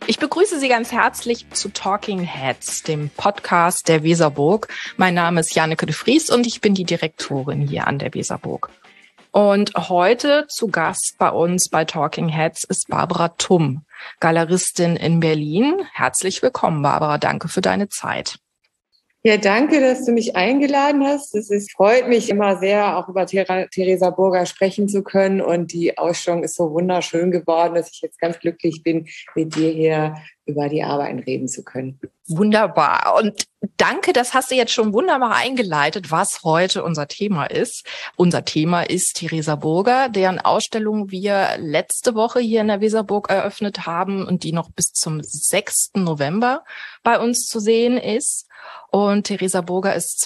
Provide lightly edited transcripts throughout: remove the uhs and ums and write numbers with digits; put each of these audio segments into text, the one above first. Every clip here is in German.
Ich begrüße Sie ganz herzlich zu Talking Heads, dem Podcast der Weserburg. Mein Name ist Janneke de Vries und ich bin die Direktorin hier an der Weserburg. Und heute zu Gast bei uns bei Talking Heads ist Barbara Tumm, Galeristin in Berlin. Herzlich willkommen, Barbara. Danke für deine Zeit. Ja, danke, dass du mich eingeladen hast. Freut mich immer sehr, auch über Theresa Burger sprechen zu können. Und die Ausstellung ist so wunderschön geworden, dass ich jetzt ganz glücklich bin, mit dir hier über die Arbeiten reden zu können. Wunderbar. Und danke, das hast du jetzt schon wunderbar eingeleitet, was heute unser Thema ist. Unser Thema ist Theresa Burger, deren Ausstellung wir letzte Woche hier in der Weserburg eröffnet haben und die noch bis zum 6. November bei uns zu sehen ist. Und Theresa Burger ist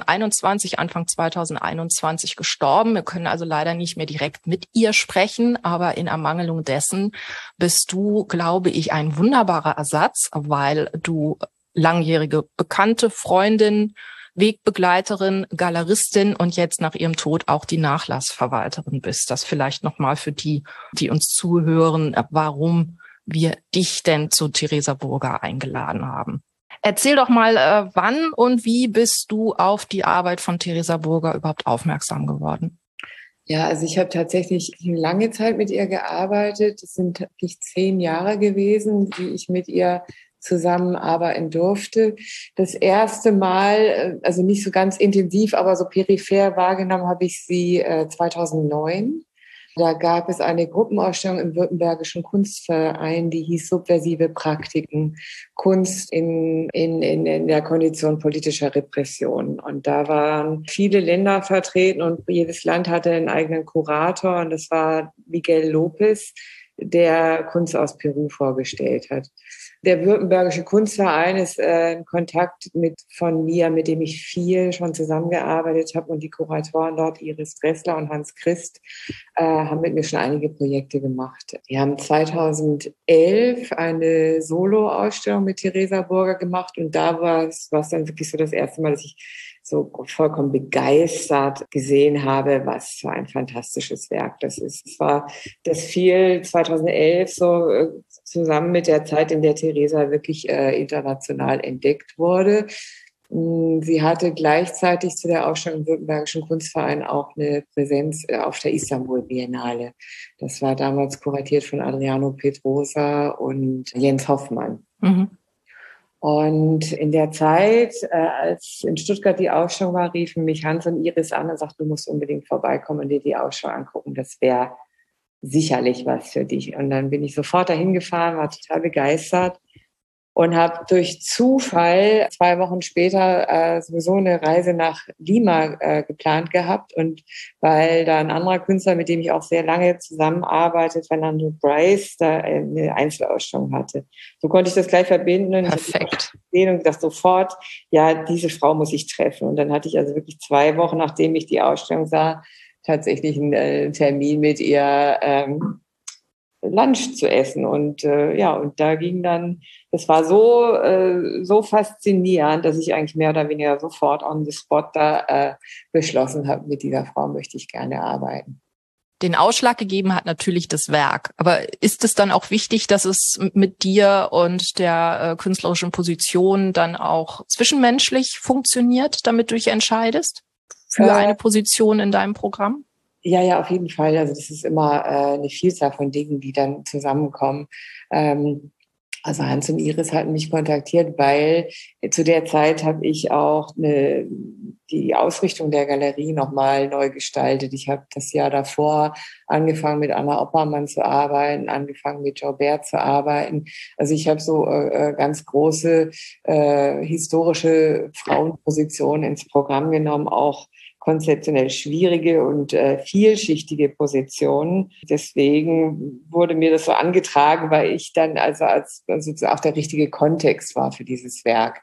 Anfang 2021 gestorben. Wir können also leider nicht mehr direkt mit ihr sprechen, aber in Ermangelung dessen bist du, glaube ich, ein wunderbarer Ersatz, weil du langjährige Bekannte, Freundin, Wegbegleiterin, Galeristin und jetzt nach ihrem Tod auch die Nachlassverwalterin bist. Das vielleicht nochmal für die, die uns zuhören, warum wir dich denn zu Theresa Burger eingeladen haben. Erzähl doch mal, wann und wie bist du auf die Arbeit von Theresa Burger überhaupt aufmerksam geworden? Ja, also ich habe tatsächlich eine lange Zeit mit ihr gearbeitet. Es sind wirklich 10 Jahre gewesen, die ich mit ihr zusammenarbeiten durfte. Das erste Mal, also nicht so ganz intensiv, aber so peripher wahrgenommen habe ich sie 2009. Da gab es eine Gruppenausstellung im Württembergischen Kunstverein, die hieß Subversive Praktiken, Kunst in der Kondition politischer Repression. Und da waren viele Länder vertreten und jedes Land hatte einen eigenen Kurator. Und das war Miguel Lopez, der Kunst aus Peru vorgestellt hat. Der Württembergische Kunstverein ist in Kontakt von mir, mit dem ich viel schon zusammengearbeitet habe. Und die Kuratoren dort, Iris Dressler und Hans Christ, haben mit mir schon einige Projekte gemacht. Die haben 2011 eine Solo-Ausstellung mit Theresa Burger gemacht. Und da war es dann wirklich so das erste Mal, dass ich so vollkommen begeistert gesehen habe, was für ein fantastisches Werk das ist. Das fiel 2011 so zusammen mit der Zeit, in der Theresa wirklich international entdeckt wurde. Sie hatte gleichzeitig zu der Ausstellung im Württembergischen Kunstverein auch eine Präsenz auf der Istanbul Biennale. Das war damals kuratiert von Adriano Pedrosa und Jens Hoffmann. Mhm. Und in der Zeit, als in Stuttgart die Ausstellung war, riefen mich Hans und Iris an und sagten, du musst unbedingt vorbeikommen und dir die Ausstellung angucken. Das wäre sicherlich was für dich. Und dann bin ich sofort dahin gefahren, war total begeistert und habe durch Zufall 2 Wochen später sowieso eine Reise nach Lima geplant gehabt. Und weil da ein anderer Künstler, mit dem ich auch sehr lange zusammenarbeite, Fernando Bryce, da eine Einzelausstellung hatte. So konnte ich das gleich verbinden. Und perfekt. Und gesagt sofort, ja, diese Frau muss ich treffen. Und dann hatte ich also wirklich 2 Wochen, nachdem ich die Ausstellung sah, tatsächlich einen Termin mit ihr Lunch zu essen. Und und da ging dann, das war so faszinierend, dass ich eigentlich mehr oder weniger sofort on the spot da beschlossen habe, mit dieser Frau möchte ich gerne arbeiten. Den Ausschlag gegeben hat natürlich das Werk. Aber ist es dann auch wichtig, dass es mit dir und der künstlerischen Position dann auch zwischenmenschlich funktioniert, damit du dich entscheidest für eine Position in deinem Programm? Ja, auf jeden Fall. Also das ist immer eine Vielzahl von Dingen, die dann zusammenkommen. Also Hans und Iris hatten mich kontaktiert, weil zu der Zeit habe ich auch die Ausrichtung der Galerie nochmal neu gestaltet. Ich habe das Jahr davor angefangen mit Anna Oppermann zu arbeiten, angefangen mit Joubert zu arbeiten. Also ich habe so ganz große historische Frauenpositionen ins Programm genommen, auch konzeptionell schwierige und vielschichtige Positionen. Deswegen wurde mir das so angetragen, weil ich dann also auch der richtige Kontext war für dieses Werk.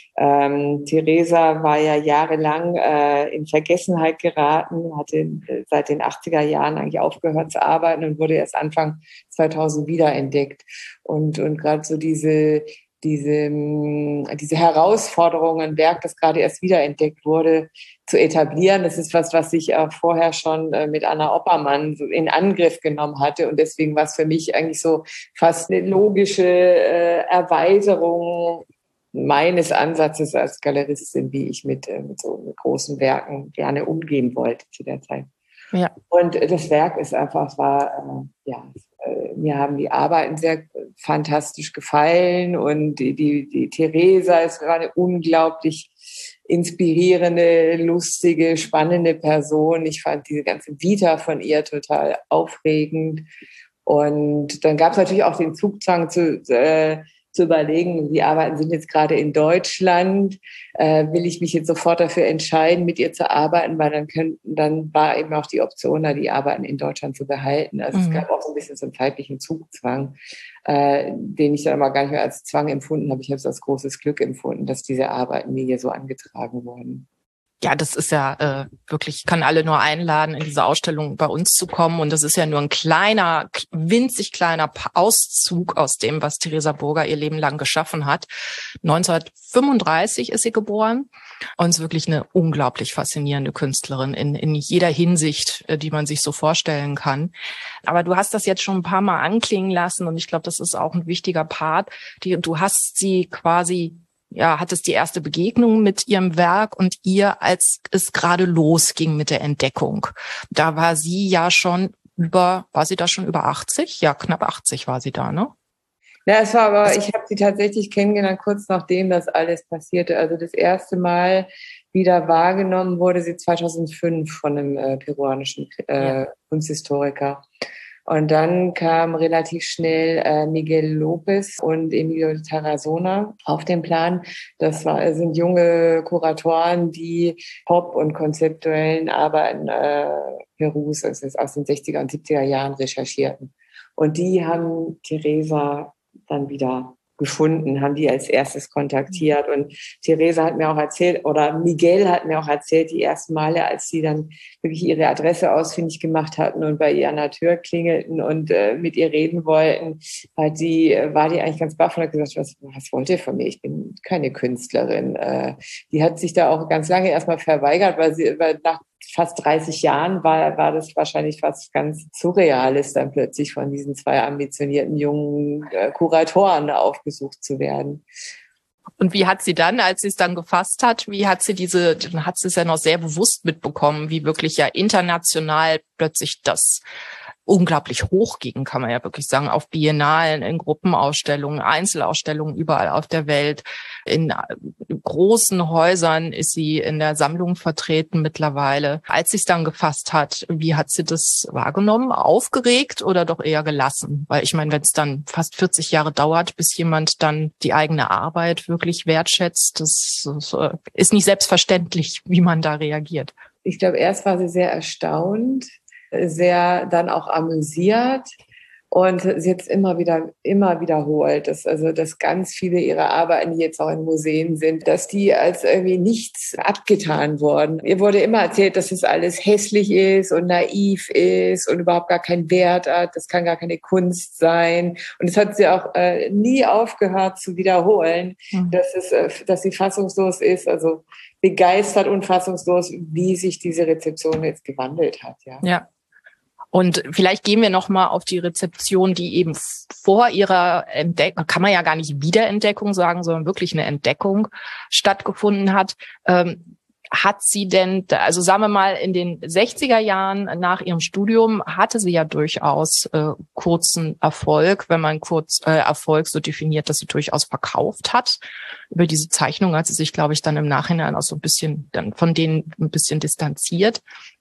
Theresa war ja jahrelang in Vergessenheit geraten, hatte seit den 80er Jahren eigentlich aufgehört zu arbeiten und wurde erst Anfang 2000 wiederentdeckt. Und gerade so diese diese Herausforderung, ein Werk, das gerade erst wiederentdeckt wurde, zu etablieren. Das ist was ich auch vorher schon mit Anna Oppermann so in Angriff genommen hatte. Und deswegen war es für mich eigentlich so fast eine logische Erweiterung meines Ansatzes als Galeristin, wie ich mit großen Werken gerne umgehen wollte zu der Zeit. Ja. Und das Werk ist einfach, mir haben die Arbeiten sehr fantastisch gefallen und die Theresa war eine unglaublich inspirierende, lustige, spannende Person. Ich fand diese ganze Vita von ihr total aufregend. Und dann gab es natürlich auch den Zugzwang zu überlegen, die Arbeiten sind jetzt gerade in Deutschland, will ich mich jetzt sofort dafür entscheiden, mit ihr zu arbeiten, weil dann war eben auch die Option, da die Arbeiten in Deutschland zu behalten. Also es gab auch so ein bisschen so einen zeitlichen Zugzwang, den ich dann aber gar nicht mehr als Zwang empfunden habe. Ich habe es als großes Glück empfunden, dass diese Arbeiten mir hier so angetragen wurden. Ja, das ist ja wirklich, ich kann alle nur einladen, in diese Ausstellung bei uns zu kommen. Und das ist ja nur ein kleiner, winzig kleiner Auszug aus dem, was Theresa Burger ihr Leben lang geschaffen hat. 1935 ist sie geboren und ist wirklich eine unglaublich faszinierende Künstlerin in jeder Hinsicht, die man sich so vorstellen kann. Aber du hast das jetzt schon ein paar Mal anklingen lassen und ich glaube, das ist auch ein wichtiger Part. Du hast sie quasi hattest die erste Begegnung mit ihrem Werk und ihr, als es gerade losging mit der Entdeckung. Da war sie ja schon war sie da schon über 80? Ja, knapp 80 war sie da, ne? Ja, ich habe sie tatsächlich kennengelernt, kurz nachdem das alles passierte. Also das erste Mal wieder wahrgenommen wurde sie 2005 von einem peruanischen Kunsthistoriker. Und dann kam relativ schnell Miguel Lopez und Emilio Tarazona auf den Plan. Sind junge Kuratoren, die Pop- und konzeptuellen Arbeiten Perus aus den 60er und 70er Jahren recherchierten. Und die haben Theresa dann wieder gefunden, haben die als erstes kontaktiert. Und Theresa hat mir auch erzählt, oder Miguel hat mir auch erzählt, die ersten Male, als sie dann wirklich ihre Adresse ausfindig gemacht hatten und bei ihr an der Tür klingelten und mit ihr reden wollten, war die eigentlich ganz baff und hat gesagt, was wollt ihr von mir? Ich bin keine Künstlerin. Die hat sich da auch ganz lange erstmal verweigert, weil nach fast 30 Jahren war das wahrscheinlich fast ganz Surreales, dann plötzlich von diesen zwei ambitionierten jungen Kuratoren aufgesucht zu werden. Und wie hat sie dann, als sie es dann gefasst hat, dann hat sie es ja noch sehr bewusst mitbekommen, wie wirklich ja international plötzlich das unglaublich hoch ging, kann man ja wirklich sagen, auf Biennalen, in Gruppenausstellungen, Einzelausstellungen überall auf der Welt. In großen Häusern ist sie in der Sammlung vertreten mittlerweile. Als sie es dann gefasst hat, wie hat sie das wahrgenommen? Aufgeregt oder doch eher gelassen? Weil ich meine, wenn es dann fast 40 Jahre dauert, bis jemand dann die eigene Arbeit wirklich wertschätzt, das ist nicht selbstverständlich, wie man da reagiert. Ich glaube, erst war sie sehr erstaunt, sehr dann auch amüsiert und sie hat es immer wiederholt, dass ganz viele ihrer Arbeiten, die jetzt auch in Museen sind, dass die als irgendwie nichts abgetan wurden. Ihr wurde immer erzählt, dass es alles hässlich ist und naiv ist und überhaupt gar keinen Wert hat, das kann gar keine Kunst sein. Und das hat sie auch nie aufgehört zu wiederholen, dass sie fassungslos ist, also begeistert und fassungslos, wie sich diese Rezeption jetzt gewandelt hat. Ja. Und vielleicht gehen wir noch mal auf die Rezeption, die eben vor ihrer Entdeckung, kann man ja gar nicht Wiederentdeckung sagen, sondern wirklich eine Entdeckung stattgefunden hat. Hat sie denn, also sagen wir mal, in den 60er Jahren nach ihrem Studium hatte sie ja durchaus kurzen Erfolg, wenn man kurz Erfolg so definiert, dass sie durchaus verkauft hat. Über diese Zeichnung hat sie sich, glaube ich, dann im Nachhinein auch so ein bisschen dann von denen ein bisschen distanziert.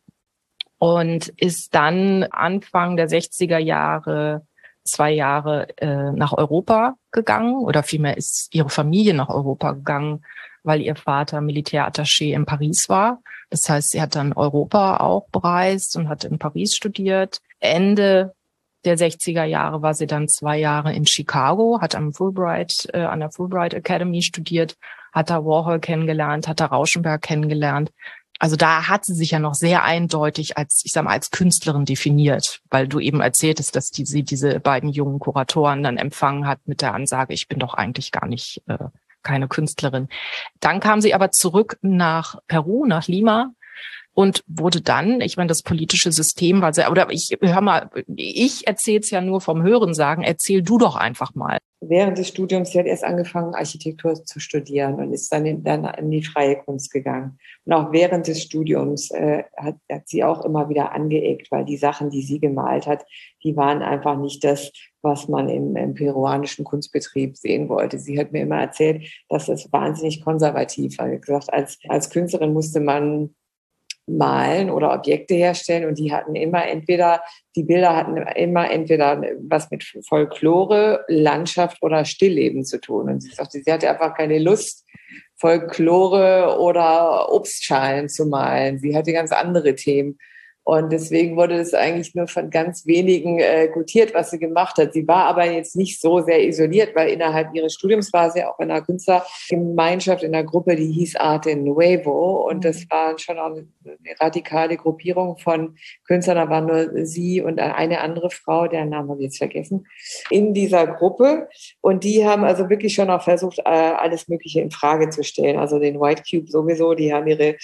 Und ist dann Anfang der 60er Jahre 2 Jahre nach Europa gegangen oder vielmehr ist ihre Familie nach Europa gegangen, weil ihr Vater Militärattaché in Paris war. Das heißt, sie hat dann Europa auch bereist und hat in Paris studiert. Ende der 60er Jahre war sie dann 2 Jahre in Chicago, hat an der Fulbright Academy studiert, hat da Warhol kennengelernt, hat da Rauschenberg kennengelernt. Also da hat sie sich ja noch sehr eindeutig als, ich sag mal, als Künstlerin definiert, weil du eben erzähltest, dass sie diese beiden jungen Kuratoren dann empfangen hat mit der Ansage, ich bin doch eigentlich gar nicht keine Künstlerin. Dann kam sie aber zurück nach Peru, nach Lima und wurde dann, ich meine, das politische System war sehr, oder ich erzähle es ja nur vom Hörensagen, erzähl du doch einfach mal. Während des Studiums, sie hat erst angefangen, Architektur zu studieren und ist dann in die freie Kunst gegangen. Und auch während des Studiums hat sie auch immer wieder angeeckt, weil die Sachen, die sie gemalt hat, die waren einfach nicht das, was man im peruanischen Kunstbetrieb sehen wollte. Sie hat mir immer erzählt, dass es wahnsinnig konservativ war. Sie hat gesagt, als Künstlerin musste man malen oder Objekte herstellen und die Bilder hatten immer entweder was mit Folklore, Landschaft oder Stillleben zu tun. Und sie sagte, sie hatte einfach keine Lust, Folklore oder Obstschalen zu malen. Sie hatte ganz andere Themen. Und deswegen wurde es eigentlich nur von ganz wenigen gutiert, was sie gemacht hat. Sie war aber jetzt nicht so sehr isoliert, weil innerhalb ihres Studiums war sie auch in einer Künstlergemeinschaft, in einer Gruppe, die hieß Arte Nuevo. Und das war schon auch eine radikale Gruppierung von Künstlern. Da war nur sie und eine andere Frau, deren Namen habe ich jetzt vergessen, in dieser Gruppe. Und die haben also wirklich schon auch versucht, alles Mögliche in Frage zu stellen. Also den White Cube sowieso, die haben ihre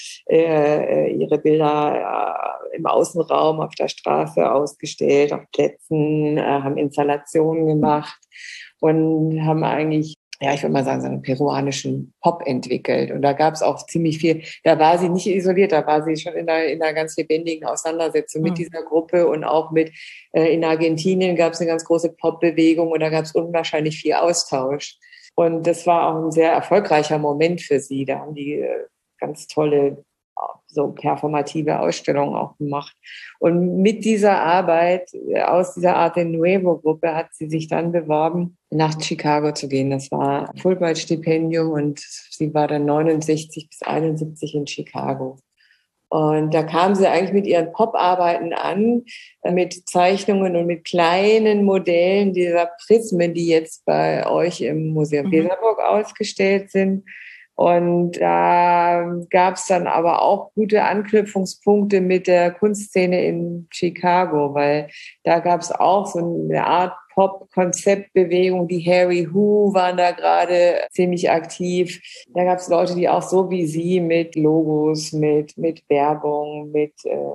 Bilder im Außenraum auf der Straße ausgestellt, auf Plätzen, haben Installationen gemacht und haben eigentlich, ja, ich würde mal sagen, so einen peruanischen Pop entwickelt. Und da gab es auch ziemlich viel, da war sie nicht isoliert, da war sie schon in einer ganz lebendigen Auseinandersetzung mit dieser Gruppe und auch in Argentinien gab es eine ganz große Pop-Bewegung und da gab es unwahrscheinlich viel Austausch. Und das war auch ein sehr erfolgreicher Moment für sie. Da haben die ganz tolle so performative Ausstellungen auch gemacht. Und mit dieser Arbeit aus dieser Arte Nuevo-Gruppe hat sie sich dann beworben, nach Chicago zu gehen. Das war ein Fulbright-Stipendium und sie war dann 69 bis 71 in Chicago. Und da kam sie eigentlich mit ihren Pop-Arbeiten an, mit Zeichnungen und mit kleinen Modellen dieser Prismen, die jetzt bei euch im Museum Weserburg ausgestellt sind. Und da gab es dann aber auch gute Anknüpfungspunkte mit der Kunstszene in Chicago, weil da gab es auch so eine Art Pop-Konzeptbewegung. Die Harry Who waren da gerade ziemlich aktiv. Da gab es Leute, die auch so wie sie mit Logos, mit Werbung, mit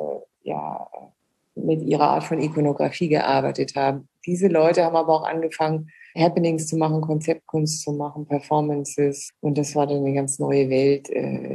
ihrer Art von Ikonografie gearbeitet haben. Diese Leute haben aber auch angefangen, Happenings zu machen, Konzeptkunst zu machen, Performances. Und das war dann eine ganz neue Welt,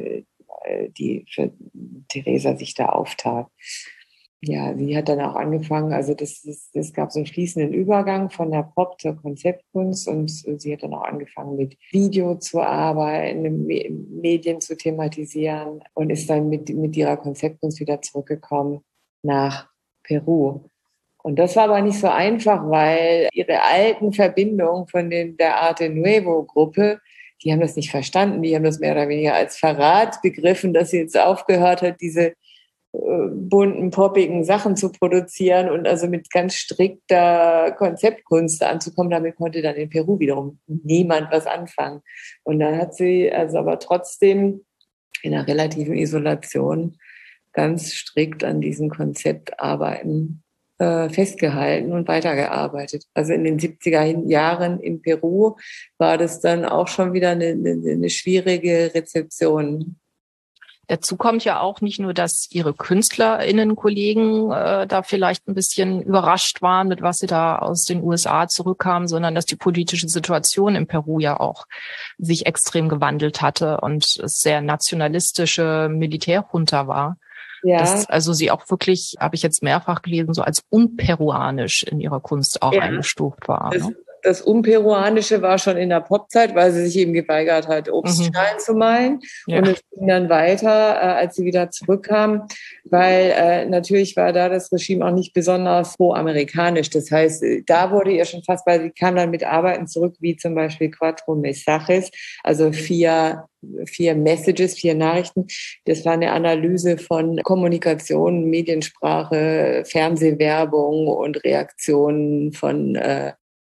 die für Theresa sich da auftat. Ja, sie hat dann auch angefangen, also das gab so einen fließenden Übergang von der Pop zur Konzeptkunst und sie hat dann auch angefangen mit Video zu arbeiten, Medien zu thematisieren und ist dann mit ihrer Konzeptkunst wieder zurückgekommen nach Peru. Und das war aber nicht so einfach, weil ihre alten Verbindungen von der Arte Nuevo-Gruppe, die haben das nicht verstanden, die haben das mehr oder weniger als Verrat begriffen, dass sie jetzt aufgehört hat, diese bunten, poppigen Sachen zu produzieren und also mit ganz strikter Konzeptkunst anzukommen. Damit konnte dann in Peru wiederum niemand was anfangen. Und dann hat sie also aber trotzdem in einer relativen Isolation ganz strikt an diesen Konzeptarbeiten festgehalten und weitergearbeitet. Also in den 70er Jahren in Peru war das dann auch schon wieder eine schwierige Rezeption. Dazu kommt ja auch nicht nur, dass ihre KünstlerInnen-Kollegen da vielleicht ein bisschen überrascht waren, mit was sie da aus den USA zurückkamen, sondern dass die politische Situation in Peru ja auch sich extrem gewandelt hatte und es sehr nationalistische Militärjunta war. Ja. Dass also sie auch wirklich, habe ich jetzt mehrfach gelesen, so als unperuanisch in ihrer Kunst auch eingestuft war. Das Unperuanische war schon in der Popzeit, weil sie sich eben geweigert hat, Obstschalen zu malen. Ja. Und es ging dann weiter, als sie wieder zurückkam, weil natürlich war da das Regime auch nicht besonders pro-amerikanisch. Das heißt, da wurde ihr schon fast, weil sie kam dann mit Arbeiten zurück, wie zum Beispiel Cuatro Mensajes, also vier Messages, 4 Nachrichten. Das war eine Analyse von Kommunikation, Mediensprache, Fernsehwerbung und Reaktionen von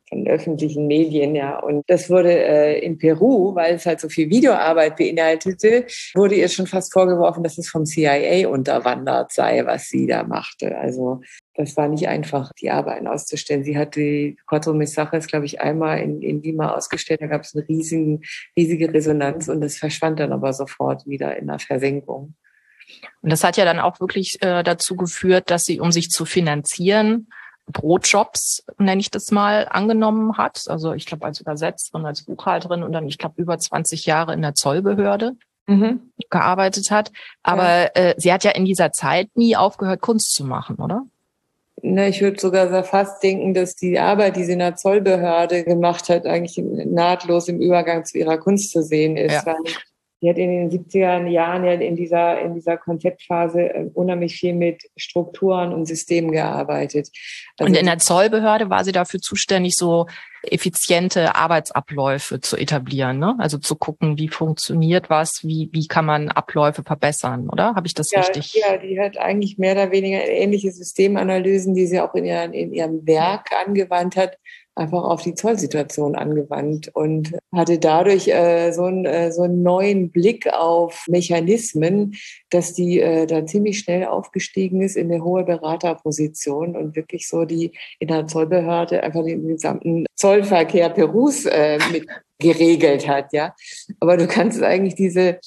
von öffentlichen Medien, ja. Und das wurde in Peru, weil es halt so viel Videoarbeit beinhaltete, wurde ihr schon fast vorgeworfen, dass es vom CIA unterwandert sei, was sie da machte. Also das war nicht einfach, die Arbeiten auszustellen. Sie hat die Cuatro Mensajes, glaube ich, einmal in Lima ausgestellt. Da gab es eine riesige Resonanz und das verschwand dann aber sofort wieder in der Versenkung. Und das hat ja dann auch wirklich dazu geführt, dass sie, um sich zu finanzieren, Brotjobs, nenne ich das mal, angenommen hat. Also ich glaube als Übersetzerin, als Buchhalterin und dann, ich glaube, über 20 Jahre in der Zollbehörde gearbeitet hat. Aber sie hat ja in dieser Zeit nie aufgehört, Kunst zu machen, oder? Na, ich würde sogar fast denken, dass die Arbeit, die sie in der Zollbehörde gemacht hat, eigentlich nahtlos im Übergang zu ihrer Kunst zu sehen ist. Ja. Weil die hat in den 70er Jahren ja in dieser Konzeptphase unheimlich viel mit Strukturen und Systemen gearbeitet. Also und in der Zollbehörde war sie dafür zuständig, so effiziente Arbeitsabläufe zu etablieren, ne? Also zu gucken, wie funktioniert was, wie kann man Abläufe verbessern, oder? Habe ich das richtig? Ja, die hat eigentlich mehr oder weniger ähnliche Systemanalysen, die sie auch in ihrem Werk angewandt hat, einfach auf die Zollsituation angewandt und hatte dadurch so einen neuen Blick auf Mechanismen, dass die da ziemlich schnell aufgestiegen ist in eine hohe Beraterposition und wirklich so die in der Zollbehörde einfach den gesamten Zollverkehr Perus mit geregelt hat, ja. Aber du kannst eigentlich diese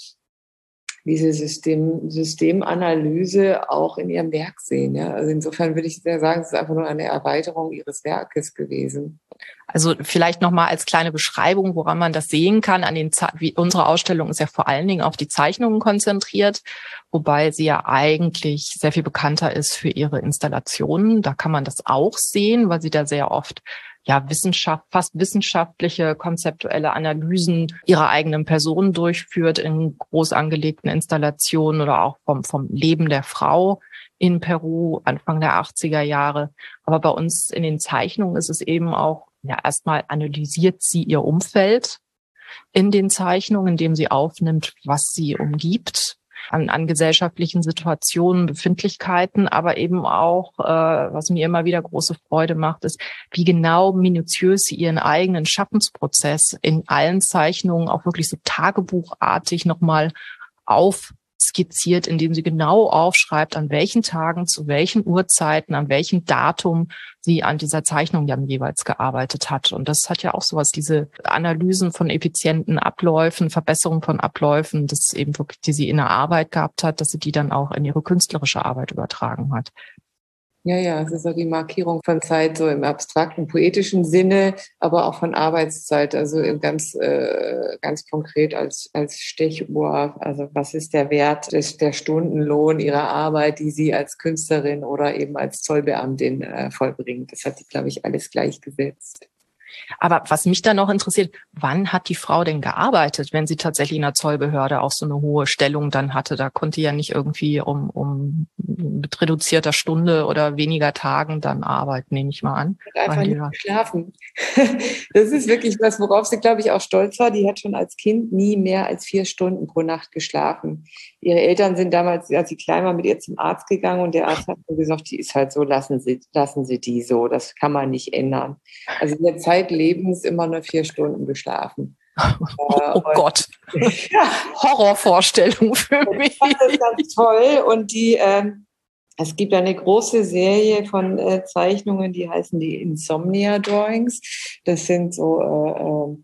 Systemanalyse auch in ihrem Werk sehen. Ja? Also insofern würde ich sagen, es ist einfach nur eine Erweiterung ihres Werkes gewesen. Also vielleicht nochmal als kleine Beschreibung, woran man das sehen kann. Wie unsere Ausstellung ist ja vor allen Dingen auf die Zeichnungen konzentriert, wobei sie ja eigentlich sehr viel bekannter ist für ihre Installationen. Da kann man das auch sehen, weil sie da sehr oft fast wissenschaftliche, konzeptuelle Analysen ihrer eigenen Person durchführt in groß angelegten Installationen oder auch vom Leben der Frau in Peru Anfang der 80er Jahre. Aber bei uns in den Zeichnungen ist es eben auch, erstmal analysiert sie ihr Umfeld in den Zeichnungen, indem sie aufnimmt, was sie umgibt. An gesellschaftlichen Situationen, Befindlichkeiten, aber eben auch, was mir immer wieder große Freude macht, ist, wie genau minutiös sie ihren eigenen Schaffensprozess in allen Zeichnungen auch wirklich so tagebuchartig nochmal aufskizziert, indem sie genau aufschreibt, an welchen Tagen, zu welchen Uhrzeiten, an welchem Datum sie an dieser Zeichnung dann jeweils gearbeitet hat. Und das hat ja auch sowas, diese Analysen von effizienten Abläufen, Verbesserung von Abläufen, das eben wirklich, die sie in der Arbeit gehabt hat, dass sie die dann auch in ihre künstlerische Arbeit übertragen hat. Ja, es ist so die Markierung von Zeit so im abstrakten, poetischen Sinne, aber auch von Arbeitszeit, also ganz konkret als Stechuhr. Also was ist der Wert der Stundenlohn ihrer Arbeit, die sie als Künstlerin oder eben als Zollbeamtin vollbringt. Das hat sie, glaube ich, alles gleichgesetzt. Aber was mich dann noch interessiert, wann hat die Frau denn gearbeitet, wenn sie tatsächlich in der Zollbehörde auch so eine hohe Stellung dann hatte? Da konnte ja nicht irgendwie mit reduzierter Stunde oder weniger Tagen dann arbeiten, nehme ich mal an. Hat einfach nicht geschlafen. Das ist wirklich was, worauf sie, glaube ich, auch stolz war. Die hat schon als Kind nie mehr als 4 Stunden pro Nacht geschlafen. Ihre Eltern sind damals, als sie klein war, mit ihr zum Arzt gegangen und der Arzt hat gesagt, die ist halt so, lassen Sie die so, das kann man nicht ändern. Also in der Zeitlebens immer nur 4 Stunden geschlafen. Oh Gott, ja, Horrorvorstellung für mich. Das ist ganz toll und es gibt eine große Serie von Zeichnungen, die heißen die Insomnia Drawings. Das sind so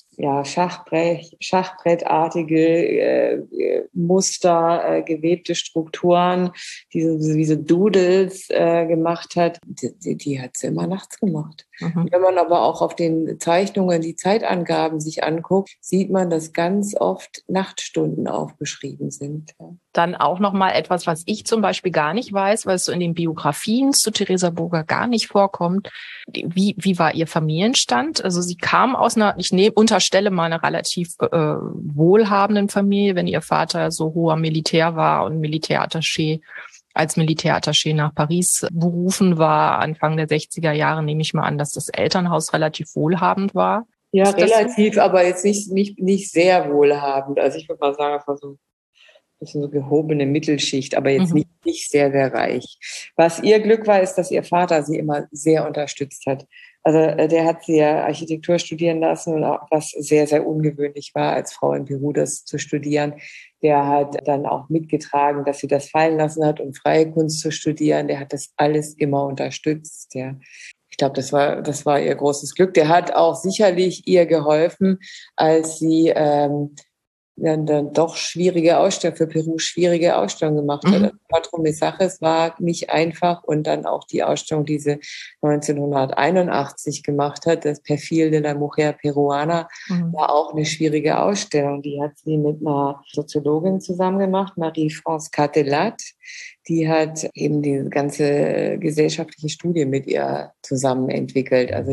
schachbrettartige Muster, gewebte Strukturen, die so wie so Doodles gemacht hat. Die hat sie immer nachts gemacht. Mhm. Wenn man aber auch auf den Zeichnungen die Zeitangaben sich anguckt, sieht man, dass ganz oft Nachtstunden aufgeschrieben sind. Dann auch nochmal etwas, was ich zum Beispiel gar nicht weiß, weil es so in den Biografien zu Theresa Burger gar nicht vorkommt. Wie war ihr Familienstand? Also sie kam aus unterstelle mal einer relativ wohlhabenden Familie, wenn ihr Vater so hoher Militär war und als Militärattaché nach Paris berufen war, Anfang der 60er Jahre, nehme ich mal an, dass das Elternhaus relativ wohlhabend war. Ja, relativ, aber jetzt nicht sehr wohlhabend. Also ich würde mal sagen, einfach so eine gehobene Mittelschicht, aber jetzt nicht sehr, sehr reich. Was ihr Glück war, ist, dass ihr Vater sie immer sehr unterstützt hat. Also der hat sie ja Architektur studieren lassen und auch was sehr, sehr ungewöhnlich war, als Frau in Peru das zu studieren. Der hat dann auch mitgetragen, dass sie das fallen lassen hat, um freie Kunst zu studieren. Der hat das alles immer unterstützt. Ich glaube, das war ihr großes Glück. Der hat auch sicherlich ihr geholfen, als sie dann doch für Peru schwierige Ausstellungen gemacht hat. Also Cuatro Mensajes war nicht einfach und dann auch die Ausstellung, die sie 1981 gemacht hat, das Perfil de la Mujer Peruana, war auch eine schwierige Ausstellung. Die hat sie mit einer Soziologin zusammen gemacht, Marie-France Catelat. Die hat eben die ganze gesellschaftliche Studie mit ihr zusammen entwickelt. Also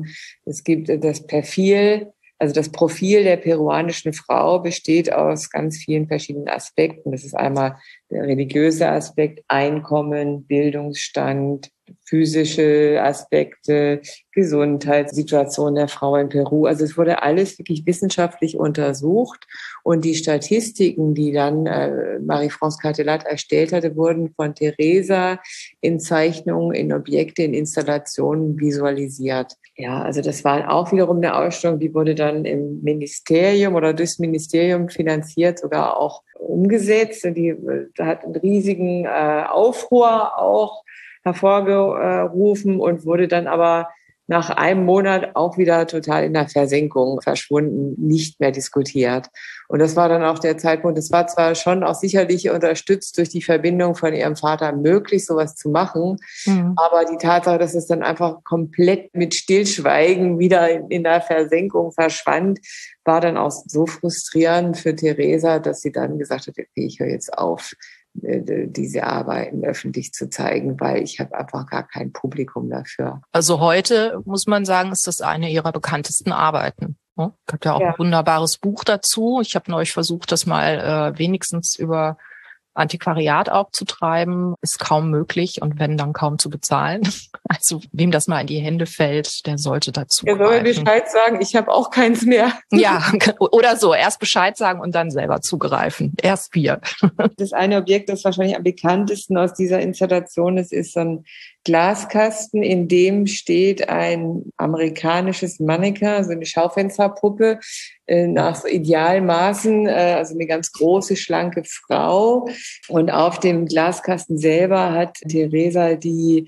es gibt das Perfil, also das Profil der peruanischen Frau besteht aus ganz vielen verschiedenen Aspekten. Das ist einmal der religiöse Aspekt, Einkommen, Bildungsstand, physische Aspekte, Gesundheitssituation der Frau in Peru. Also es wurde alles wirklich wissenschaftlich untersucht. Und die Statistiken, die dann Marie-France Catelat erstellt hatte, wurden von Teresa in Zeichnungen, in Objekte, in Installationen visualisiert. Ja, also das war auch wiederum eine Ausstellung, die wurde dann im Ministerium oder durchs Ministerium finanziert, sogar auch umgesetzt. Und die hat einen riesigen Aufruhr auch hervorgerufen und wurde dann aber nach einem Monat auch wieder total in der Versenkung verschwunden, nicht mehr diskutiert. Und das war dann auch der Zeitpunkt, das war zwar schon auch sicherlich unterstützt durch die Verbindung von ihrem Vater möglich, sowas zu machen, aber die Tatsache, dass es dann einfach komplett mit Stillschweigen wieder in der Versenkung verschwand, war dann auch so frustrierend für Teresa, dass sie dann gesagt hat, okay, ich höre jetzt auf, diese Arbeiten öffentlich zu zeigen, weil ich habe einfach gar kein Publikum dafür. Also heute, muss man sagen, ist das eine ihrer bekanntesten Arbeiten. Es gibt ja auch ein wunderbares Buch dazu. Ich habe neulich versucht, das mal wenigstens über Antiquariat auch zu treiben, ist kaum möglich und wenn, dann kaum zu bezahlen. Also wem das mal in die Hände fällt, der sollte dazu greifen. Soll Bescheid sagen, ich habe auch keins mehr. Ja, oder so, erst Bescheid sagen und dann selber zugreifen. Erst wir. Das eine Objekt, das wahrscheinlich am bekanntesten aus dieser Installation ist so ein Glaskasten, in dem steht ein amerikanisches Mannequin, so eine Schaufensterpuppe, nach so Idealmaßen, also eine ganz große, schlanke Frau. Und auf dem Glaskasten selber hat Teresa die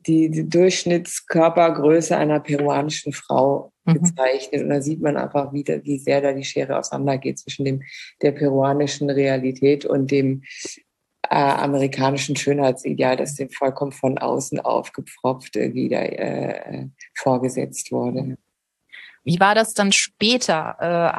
Durchschnittskörpergröße einer peruanischen Frau gezeichnet. Und da sieht man einfach wieder, wie sehr da die Schere auseinandergeht zwischen der peruanischen Realität und dem amerikanischen Schönheitsideal, das dem vollkommen von außen aufgepfropft wieder vorgesetzt wurde. Wie war das dann später?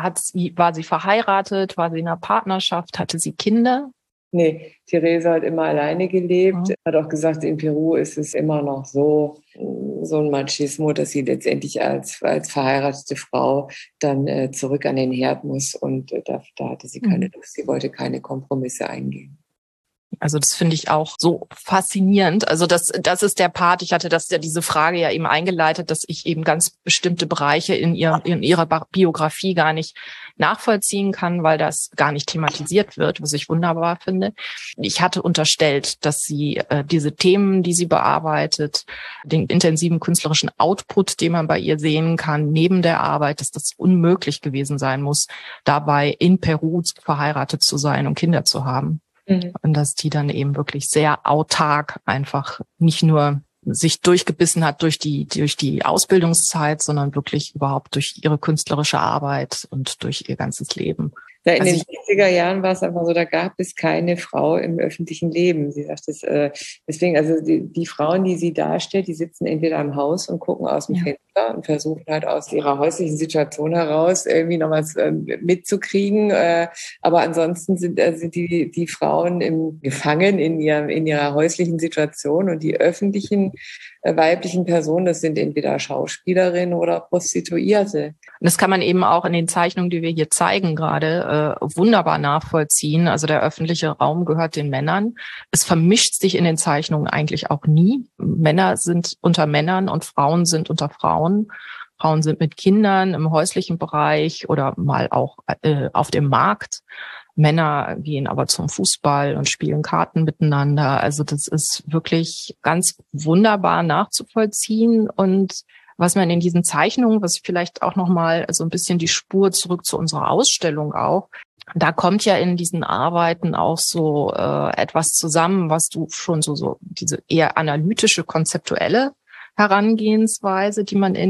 War sie verheiratet? War sie in einer Partnerschaft? Hatte sie Kinder? Nee, Teresa hat immer alleine gelebt. Hat auch gesagt, in Peru ist es immer noch so ein Machismo, dass sie letztendlich als verheiratete Frau dann zurück an den Herd muss. Und da hatte sie keine Lust. Sie wollte keine Kompromisse eingehen. Also das finde ich auch so faszinierend. Also das ist der Part. Ich hatte diese Frage ja eben eingeleitet, dass ich eben ganz bestimmte Bereiche in ihrer Biografie gar nicht nachvollziehen kann, weil das gar nicht thematisiert wird, was ich wunderbar finde. Ich hatte unterstellt, dass sie diese Themen, die sie bearbeitet, den intensiven künstlerischen Output, den man bei ihr sehen kann, neben der Arbeit, dass das unmöglich gewesen sein muss, dabei in Peru verheiratet zu sein und Kinder zu haben. Und dass die dann eben wirklich sehr autark einfach nicht nur sich durchgebissen hat durch die Ausbildungszeit, sondern wirklich überhaupt durch ihre künstlerische Arbeit und durch ihr ganzes Leben. Ja, in den 60er Jahren war es einfach so, da gab es keine Frau im öffentlichen Leben. Sie sagt es, deswegen, also die Frauen, die sie darstellt, die sitzen entweder im Haus und gucken aus dem Fenster und versuchen halt aus ihrer häuslichen Situation heraus irgendwie noch was mitzukriegen. Aber ansonsten sind die Frauen gefangen in ihrer häuslichen Situation und die öffentlichen weiblichen Personen, das sind entweder Schauspielerinnen oder Prostituierte. Und das kann man eben auch in den Zeichnungen, die wir hier zeigen, gerade wunderbar nachvollziehen. Also der öffentliche Raum gehört den Männern. Es vermischt sich in den Zeichnungen eigentlich auch nie. Männer sind unter Männern und Frauen sind unter Frauen. Frauen sind mit Kindern im häuslichen Bereich oder mal auch auf dem Markt. Männer gehen aber zum Fußball und spielen Karten miteinander. Also das ist wirklich ganz wunderbar nachzuvollziehen und was man in diesen Zeichnungen, was vielleicht auch nochmal so ein bisschen die Spur zurück zu unserer Ausstellung auch, da kommt ja in diesen Arbeiten auch so etwas zusammen, was du schon so diese eher analytische, konzeptuelle Herangehensweise, die man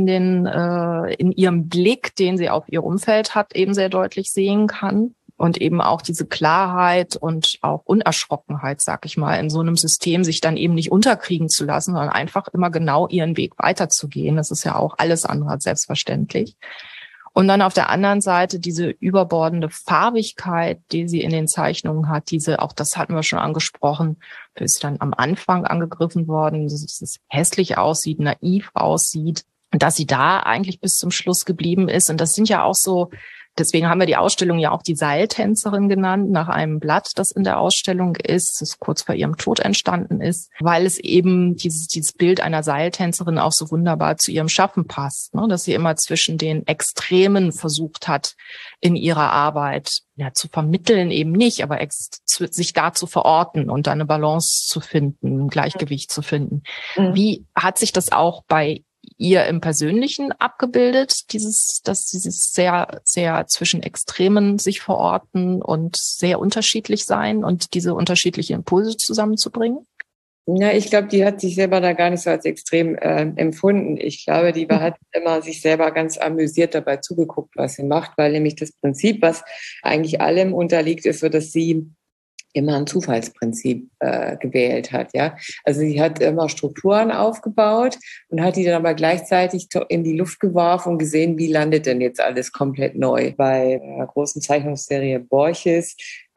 in ihrem Blick, den sie auf ihr Umfeld hat, eben sehr deutlich sehen kann. Und eben auch diese Klarheit und auch Unerschrockenheit, sag ich mal, in so einem System sich dann eben nicht unterkriegen zu lassen, sondern einfach immer genau ihren Weg weiterzugehen. Das ist ja auch alles andere als selbstverständlich. Und dann auf der anderen Seite diese überbordende Farbigkeit, die sie in den Zeichnungen hat, auch das hatten wir schon angesprochen, ist dann am Anfang angegriffen worden, dass es hässlich aussieht, naiv aussieht, und dass sie da eigentlich bis zum Schluss geblieben ist. Und das sind ja auch so, deswegen haben wir die Ausstellung ja auch die Seiltänzerin genannt, nach einem Blatt, das in der Ausstellung ist, das kurz vor ihrem Tod entstanden ist, weil es eben dieses Bild einer Seiltänzerin auch so wunderbar zu ihrem Schaffen passt, ne? Dass sie immer zwischen den Extremen versucht hat, in ihrer Arbeit zu vermitteln eben nicht, aber sich da zu verorten und da eine Balance zu finden, ein Gleichgewicht zu finden. Mhm. Wie hat sich das auch bei ihr im Persönlichen abgebildet, dass dieses sehr, sehr zwischen Extremen sich verorten und sehr unterschiedlich sein und diese unterschiedlichen Impulse zusammenzubringen? Ja, ich glaube, die hat sich selber da gar nicht so als extrem empfunden. Ich glaube, die hat immer sich selber ganz amüsiert dabei zugeguckt, was sie macht, weil nämlich das Prinzip, was eigentlich allem unterliegt, ist so, dass sie immer ein Zufallsprinzip gewählt hat, ja. Also sie hat immer Strukturen aufgebaut und hat die dann aber gleichzeitig in die Luft geworfen und gesehen, wie landet denn jetzt alles komplett neu. Bei einer großen Zeichnungsserie Borges,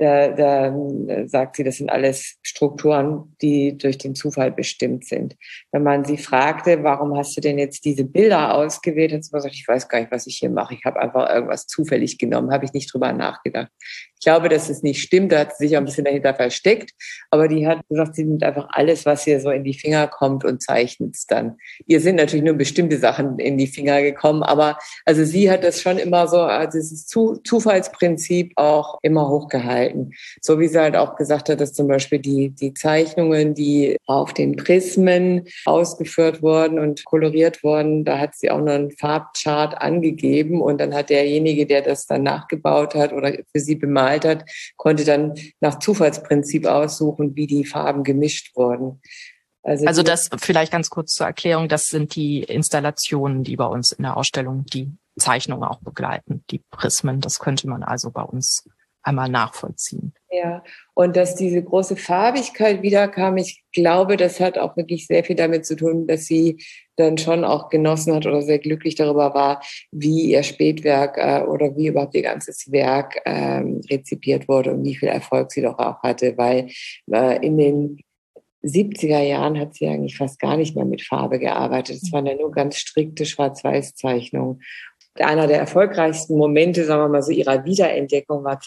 da sagt sie, das sind alles Strukturen, die durch den Zufall bestimmt sind. Wenn man sie fragte, warum hast du denn jetzt diese Bilder ausgewählt, hat sie gesagt, ich weiß gar nicht, was ich hier mache. Ich habe einfach irgendwas zufällig genommen, habe ich nicht drüber nachgedacht. Ich glaube, dass es nicht stimmt, da hat sie sich auch ein bisschen dahinter versteckt, aber die hat gesagt, sie nimmt einfach alles, was ihr so in die Finger kommt und zeichnet es dann. Ihr sind natürlich nur bestimmte Sachen in die Finger gekommen, aber also sie hat das schon immer so, also dieses Zufallsprinzip auch immer hochgehalten. So wie sie halt auch gesagt hat, dass zum Beispiel die Zeichnungen, die auf den Prismen ausgeführt wurden und koloriert wurden, da hat sie auch noch einen Farbchart angegeben und dann hat derjenige, der das dann nachgebaut hat oder für sie bemalt hat, konnte dann nach Zufallsprinzip aussuchen, wie die Farben gemischt wurden. Also das vielleicht ganz kurz zur Erklärung, das sind die Installationen, die bei uns in der Ausstellung die Zeichnungen auch begleiten, die Prismen, das könnte man also bei uns einmal nachvollziehen. Ja, und dass diese große Farbigkeit wiederkam, ich glaube, das hat auch wirklich sehr viel damit zu tun, dass sie dann schon auch genossen hat oder sehr glücklich darüber war, wie ihr Spätwerk oder wie überhaupt ihr ganzes Werk rezipiert wurde und wie viel Erfolg sie doch auch hatte, weil in den 70er Jahren hat sie eigentlich fast gar nicht mehr mit Farbe gearbeitet. Es waren ja nur ganz strikte Schwarz-Weiß-Zeichnungen. Einer der erfolgreichsten Momente, sagen wir mal so, ihrer Wiederentdeckung war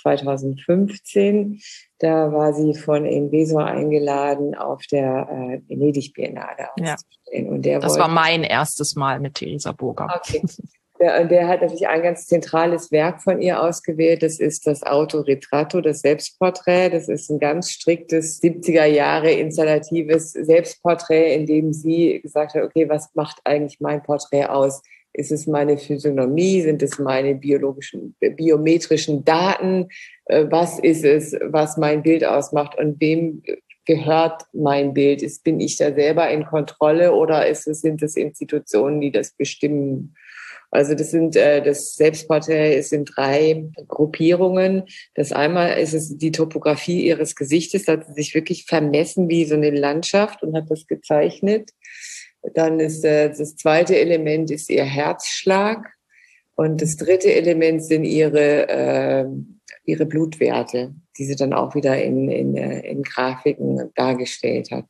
2015. Da war sie von Envesor eingeladen, auf der Venedig-Biennale auszustellen. Und das war mein erstes Mal mit Theresa Burger. Okay. Der hat natürlich ein ganz zentrales Werk von ihr ausgewählt. Das ist das Autoritratto, das Selbstporträt. Das ist ein ganz striktes 70er Jahre installatives Selbstporträt, in dem sie gesagt hat, okay, was macht eigentlich mein Porträt aus? Ist es meine Physiognomie? Sind es meine biometrischen Daten? Was ist es, was mein Bild ausmacht? Und wem gehört mein Bild? Bin ich da selber in Kontrolle oder sind es Institutionen, die das bestimmen? Also das Selbstporträt ist in 3 Gruppierungen. Das einmal ist es die Topografie ihres Gesichtes. Da hat sie sich wirklich vermessen wie so eine Landschaft und hat das gezeichnet. Dann ist das zweite Element ist ihr Herzschlag und das dritte Element sind ihre Blutwerte, die sie dann auch wieder in Grafiken dargestellt hat.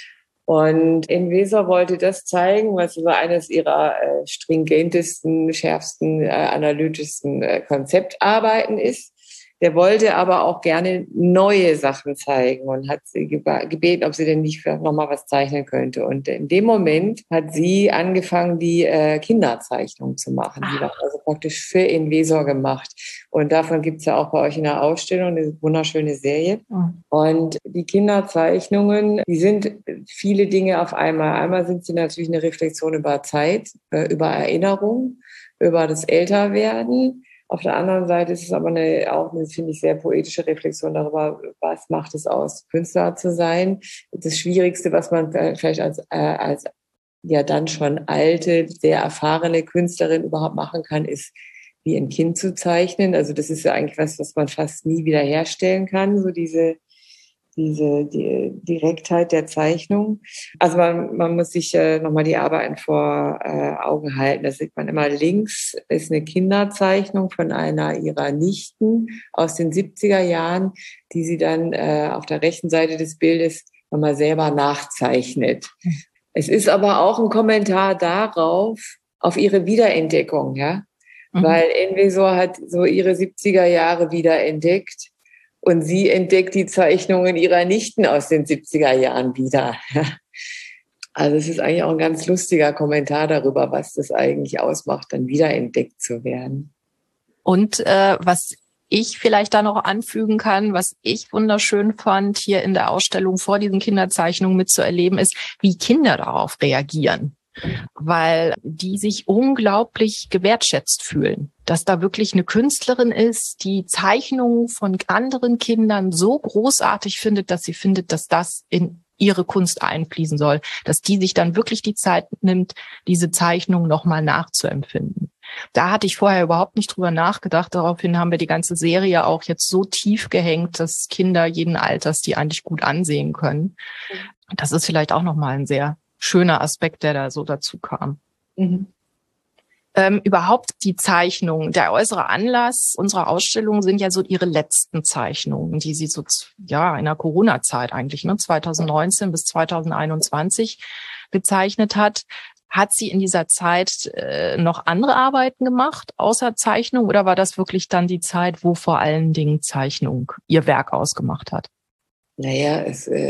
Und Envesor wollte das zeigen, was so eines ihrer stringentesten, schärfsten, analytischsten Konzeptarbeiten ist. Der wollte aber auch gerne neue Sachen zeigen und hat sie gebeten, ob sie denn nicht noch mal was zeichnen könnte. Und in dem Moment hat sie angefangen, die Kinderzeichnung zu machen. Die war also praktisch für Envesor gemacht. Und davon gibt's ja auch bei euch in der Ausstellung eine wunderschöne Serie. Und die Kinderzeichnungen, die sind viele Dinge auf einmal. Einmal sind sie natürlich eine Reflexion über Zeit, über Erinnerung, über das Älterwerden. Auf der anderen Seite ist es aber auch eine, finde ich, sehr poetische Reflexion darüber, was macht es aus, Künstler zu sein. Das Schwierigste, was man vielleicht als ja dann schon alte, sehr erfahrene Künstlerin überhaupt machen kann, ist, wie ein Kind zu zeichnen. Also das ist ja eigentlich was man fast nie wieder herstellen kann, so die Direktheit der Zeichnung. Also man muss sich nochmal die Arbeiten vor Augen halten. Da sieht man immer links ist eine Kinderzeichnung von einer ihrer Nichten aus den 70er Jahren, die sie dann auf der rechten Seite des Bildes nochmal selber nachzeichnet. Es ist aber auch ein Kommentar darauf, auf ihre Wiederentdeckung, ja. Weil Envesor hat so ihre 70er Jahre wiederentdeckt und sie entdeckt die Zeichnungen ihrer Nichten aus den 70er Jahren wieder. Also es ist eigentlich auch ein ganz lustiger Kommentar darüber, was das eigentlich ausmacht, dann wiederentdeckt zu werden. Und was ich vielleicht da noch anfügen kann, was ich wunderschön fand, hier in der Ausstellung vor diesen Kinderzeichnungen mitzuerleben, ist, wie Kinder darauf reagieren. Weil die sich unglaublich gewertschätzt fühlen, dass da wirklich eine Künstlerin ist, die Zeichnungen von anderen Kindern so großartig findet, dass sie findet, dass das in ihre Kunst einfließen soll, dass die sich dann wirklich die Zeit nimmt, diese Zeichnungen nochmal nachzuempfinden. Da hatte ich vorher überhaupt nicht drüber nachgedacht. Daraufhin haben wir die ganze Serie auch jetzt so tief gehängt, dass Kinder jeden Alters die eigentlich gut ansehen können. Das ist vielleicht auch nochmal ein sehr schöner Aspekt, der da so dazu kam. Überhaupt die Zeichnungen, der äußere Anlass unserer Ausstellung sind ja so ihre letzten Zeichnungen, die sie so, ja, in der Corona-Zeit eigentlich, 2019 bis 2021 gezeichnet hat. Hat sie in dieser Zeit noch andere Arbeiten gemacht, außer Zeichnung, oder war das wirklich dann die Zeit, wo vor allen Dingen Zeichnung ihr Werk ausgemacht hat? Naja,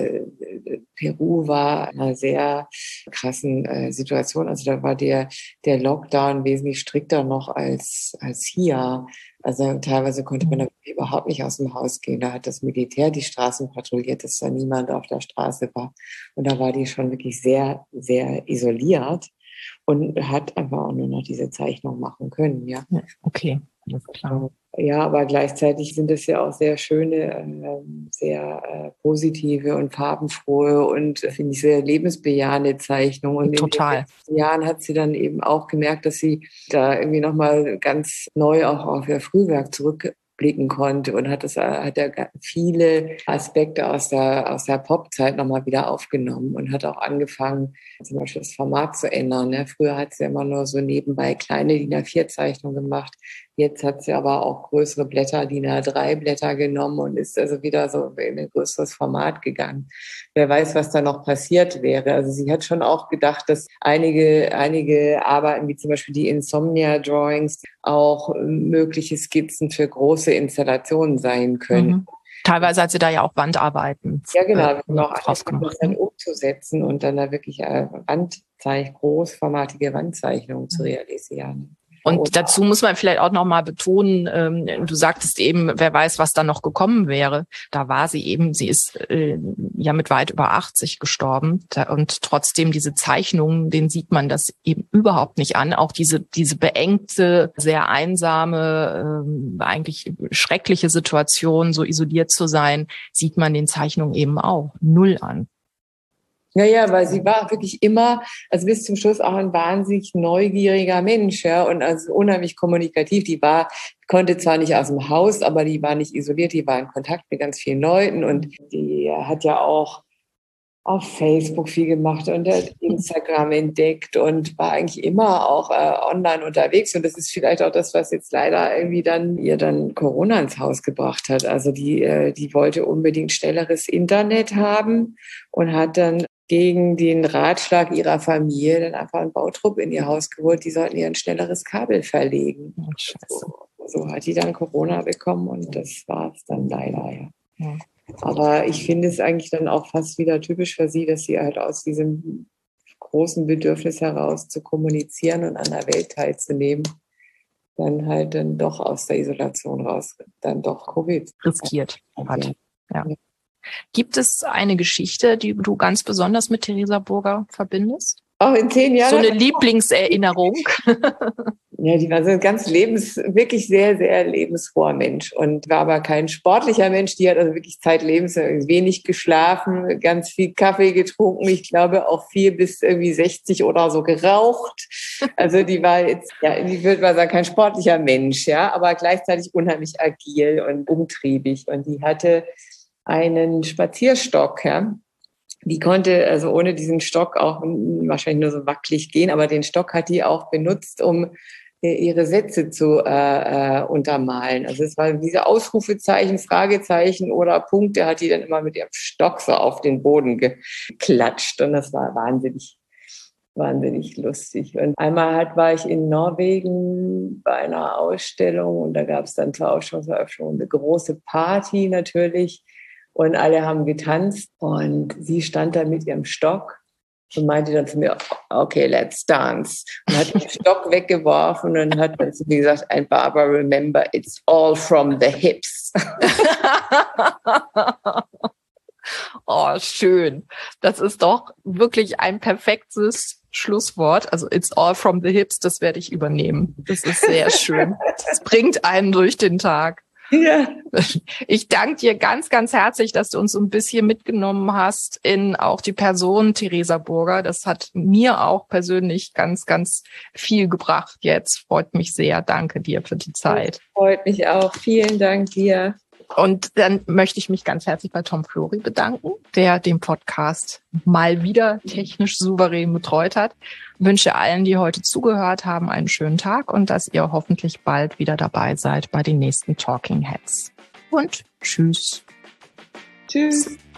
Peru war in einer sehr krassen Situation. Also da war der Lockdown wesentlich strikter noch als hier. Also teilweise konnte man da überhaupt nicht aus dem Haus gehen. Da hat das Militär die Straßen patrouilliert, dass da niemand auf der Straße war. Und da war die schon wirklich sehr, sehr isoliert und hat einfach auch nur noch diese Zeichnung machen können. Ja. Okay, alles klar. Ja, aber gleichzeitig sind es ja auch sehr schöne, sehr positive und farbenfrohe und, finde ich, sehr lebensbejahende Zeichnungen. Und total. In den letzten Jahren hat sie dann eben auch gemerkt, dass sie da irgendwie nochmal ganz neu auch auf ihr Frühwerk zurückblicken konnte und hat ja viele Aspekte aus der Popzeit nochmal wieder aufgenommen und hat auch angefangen, zum Beispiel das Format zu ändern. Ne? Früher hat sie immer nur so nebenbei kleine DIN A4-Zeichnungen gemacht. Jetzt hat sie aber auch größere Blätter, DIN A3 Blätter genommen und ist also wieder so in ein größeres Format gegangen. Wer weiß, was da noch passiert wäre. Also sie hat schon auch gedacht, dass einige Arbeiten, wie zum Beispiel die Insomnia Drawings, auch mögliche Skizzen für große Installationen sein können. Teilweise hat sie da ja auch Wandarbeiten. Ja, genau. Wir haben auch drauf gemacht, das dann umzusetzen und dann da wirklich großformatige Wandzeichnungen zu realisieren. Und dazu muss man vielleicht auch noch mal betonen, du sagtest eben, wer weiß, was da noch gekommen wäre. Da war sie eben, sie ist ja mit weit über 80 gestorben. Und trotzdem diese Zeichnungen, denen sieht man das eben überhaupt nicht an. Auch diese beengte, sehr einsame, eigentlich schreckliche Situation, so isoliert zu sein, sieht man den Zeichnungen eben auch null an. Ja, weil sie war wirklich immer, also bis zum Schluss auch ein wahnsinnig neugieriger Mensch, ja, und also unheimlich kommunikativ. Konnte zwar nicht aus dem Haus, aber die war nicht isoliert, die war in Kontakt mit ganz vielen Leuten und die hat ja auch auf Facebook viel gemacht und hat Instagram entdeckt und war eigentlich immer auch online unterwegs. Und das ist vielleicht auch das, was jetzt leider irgendwie ihr dann Corona ins Haus gebracht hat. Also die wollte unbedingt schnelleres Internet haben und hat dann gegen den Ratschlag ihrer Familie dann einfach einen Bautrupp in ihr Haus geholt. Die sollten ihr ein schnelleres Kabel verlegen. So hat die dann Corona bekommen und das war es dann leider, ja. Aber ich finde es eigentlich dann auch fast wieder typisch für sie, dass sie halt aus diesem großen Bedürfnis heraus zu kommunizieren und an der Welt teilzunehmen, dann doch aus der Isolation raus, dann doch Covid riskiert hat. Ja. Gibt es eine Geschichte, die du ganz besonders mit Theresa Burger verbindest? Auch in 10 Jahren? So eine Lieblingserinnerung? Ja, die war so ein ganz wirklich sehr, sehr lebensfroher Mensch und war aber kein sportlicher Mensch. Die hat also wirklich zeitlebens wenig geschlafen, ganz viel Kaffee getrunken. Ich glaube auch 4 bis irgendwie 60 oder so geraucht. Also die war jetzt, ja, ich würde mal sagen, kein sportlicher Mensch, ja, aber gleichzeitig unheimlich agil und umtriebig. Und die hatte einen Spazierstock, ja. Die konnte also ohne diesen Stock auch wahrscheinlich nur so wackelig gehen, aber den Stock hat die auch benutzt, um ihre Sätze zu untermalen. Also es war diese Ausrufezeichen, Fragezeichen oder Punkte, hat die dann immer mit ihrem Stock so auf den Boden geklatscht. Und das war wahnsinnig, wahnsinnig lustig. Und einmal war ich in Norwegen bei einer Ausstellung und da gab es dann zur Ausstellungseröffnung eine große Party natürlich. Und alle haben getanzt und sie stand da mit ihrem Stock und meinte dann zu mir, okay, let's dance. Und hat den Stock weggeworfen und hat dann zu mir gesagt, and Barbara, remember, it's all from the hips. Oh, schön. Das ist doch wirklich ein perfektes Schlusswort. Also it's all from the hips, das werde ich übernehmen. Das ist sehr schön. Das bringt einen durch den Tag. Ja. Ich danke dir ganz, ganz herzlich, dass du uns so ein bisschen mitgenommen hast in auch die Person Theresa Burger. Das hat mir auch persönlich ganz, ganz viel gebracht jetzt. Freut mich sehr. Danke dir für die Zeit. Freut mich auch. Vielen Dank dir. Und dann möchte ich mich ganz herzlich bei Tom Flori bedanken, der den Podcast mal wieder technisch souverän betreut hat. Ich wünsche allen, die heute zugehört haben, einen schönen Tag und dass ihr hoffentlich bald wieder dabei seid bei den nächsten Talking Heads. Und tschüss. Tschüss.